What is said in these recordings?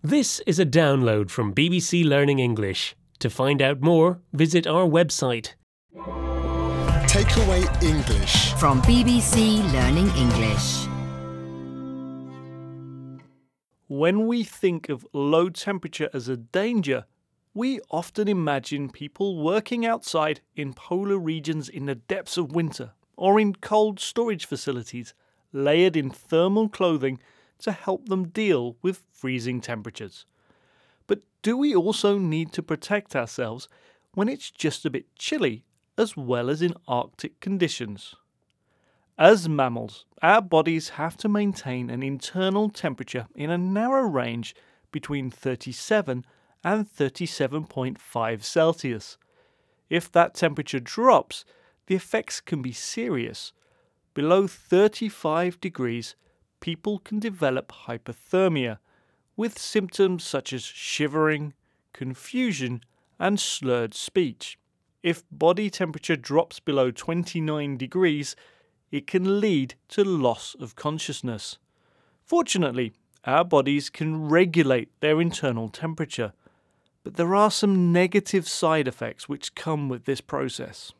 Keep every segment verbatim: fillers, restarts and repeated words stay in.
This is a download from B B C Learning English. To find out more, visit our website. Takeaway English from B B C Learning English. When we think of low temperature as a danger, we often imagine people working outside in polar regions in the depths of winter or in cold storage facilities, layered in thermal clothing to help them deal with freezing temperatures. But do we also need to protect ourselves when it's just a bit chilly, as well as in Arctic conditions? As mammals, our bodies have to maintain an internal temperature in a narrow range between thirty-seven and thirty-seven point five Celsius. If that temperature drops, the effects can be serious. Below thirty-five degrees, people can develop hypothermia, with symptoms such as shivering, confusion, and slurred speech. If body temperature drops below twenty-nine degrees, it can lead to loss of consciousness. Fortunately, our bodies can regulate their internal temperature, but there are some negative side effects which come with this process.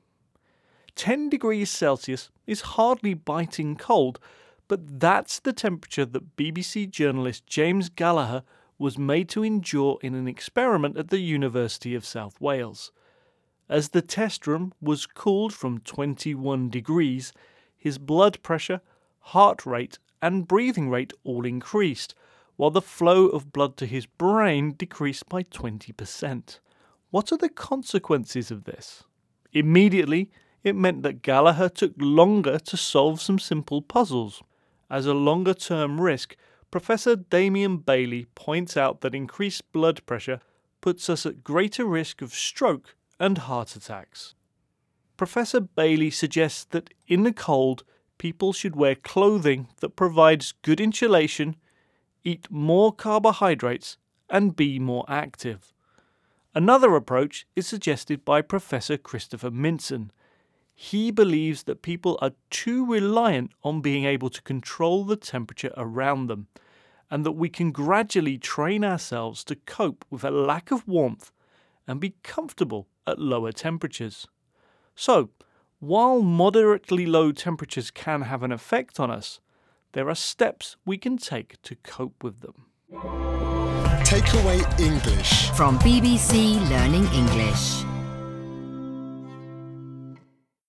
ten degrees Celsius is hardly biting cold, but that's the temperature that B B C journalist James Gallagher was made to endure in an experiment at the University of South Wales. As the test room was cooled from twenty-one degrees, his blood pressure, heart rate, and breathing rate all increased, while the flow of blood to his brain decreased by twenty percent. What are the consequences of this? Immediately, it meant that Gallagher took longer to solve some simple puzzles. As a longer-term risk, Professor Damian Bailey points out that increased blood pressure puts us at greater risk of stroke and heart attacks. Professor Bailey suggests that in the cold, people should wear clothing that provides good insulation, eat more carbohydrates, and be more active. Another approach is suggested by Professor Christopher Minson. He believes that people are too reliant on being able to control the temperature around them, and that we can gradually train ourselves to cope with a lack of warmth and be comfortable at lower temperatures. So, while moderately low temperatures can have an effect on us, there are steps we can take to cope with them. Takeaway English from B B C Learning English.